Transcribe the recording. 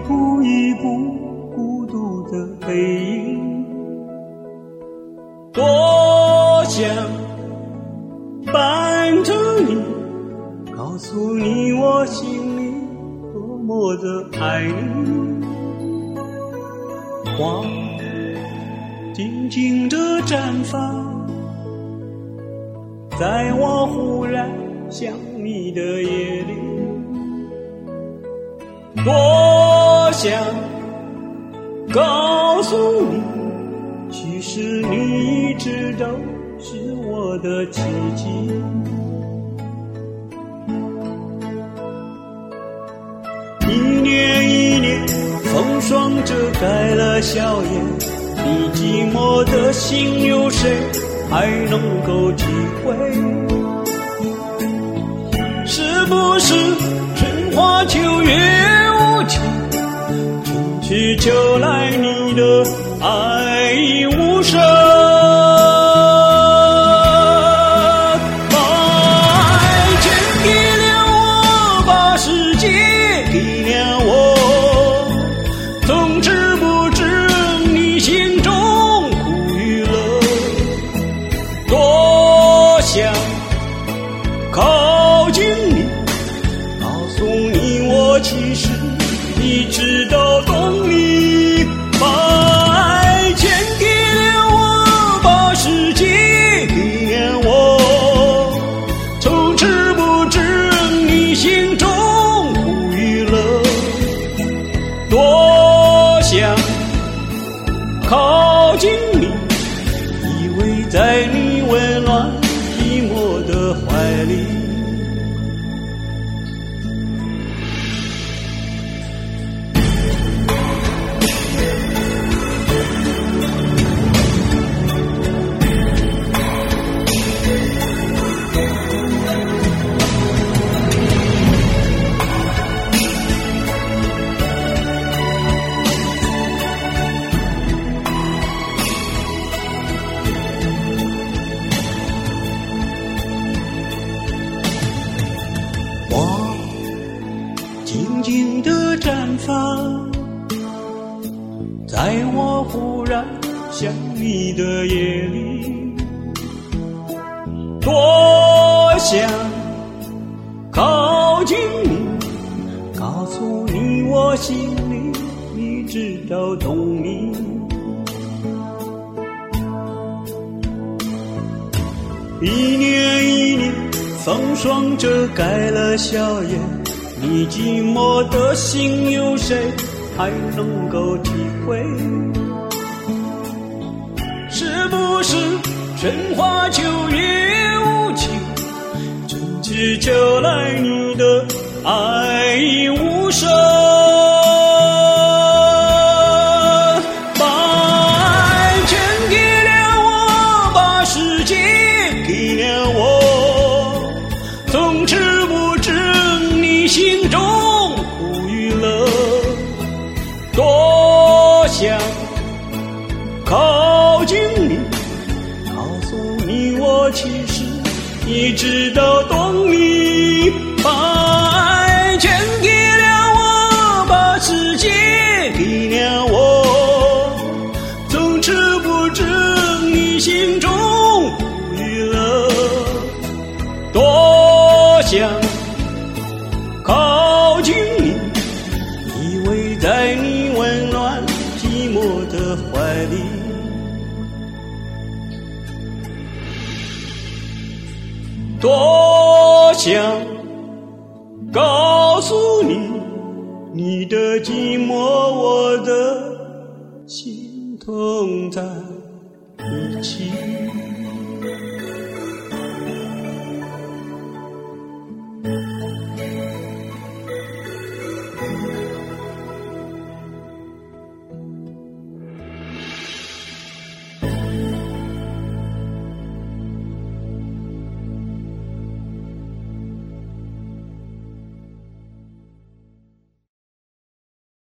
步一步孤独的背影，多想伴着你，告诉你我心里多么的爱你。花静静地绽放，在我忽然想你的夜里，多想告诉你，其实你一直都是我的奇迹。一年一年，风霜遮盖了笑颜，你寂寞的心有谁还能够体会？是不是春花秋月无情，春去秋来你的爱已无声？把爱全给了我，把世界给了我，从此不知你心中苦与乐。多想靠近你，告诉你我其实一直都懂你。把爱全给了我，把世界给了我，从此不知你心中苦与乐。多想靠近你，依偎在你温暖寂寞的怀里。静静地绽放，在我忽然想你的夜里，多想靠近你，告诉你我心里一直都懂你。一年一年，风霜遮盖了笑颜，你寂寞的心有谁还能够体会？是不是春花秋月无情，春去秋来你的爱已无声？把爱全给了我，把世界给了我，从此不知你心中苦与乐。多想靠近你，告诉你我其实一直都懂你。把爱全给了我，把世界给了我，从此不知你心中苦与乐。多想靠近你，依偎在你温暖寂寞的怀里。多想告诉你，你的寂寞我的心痛在一起。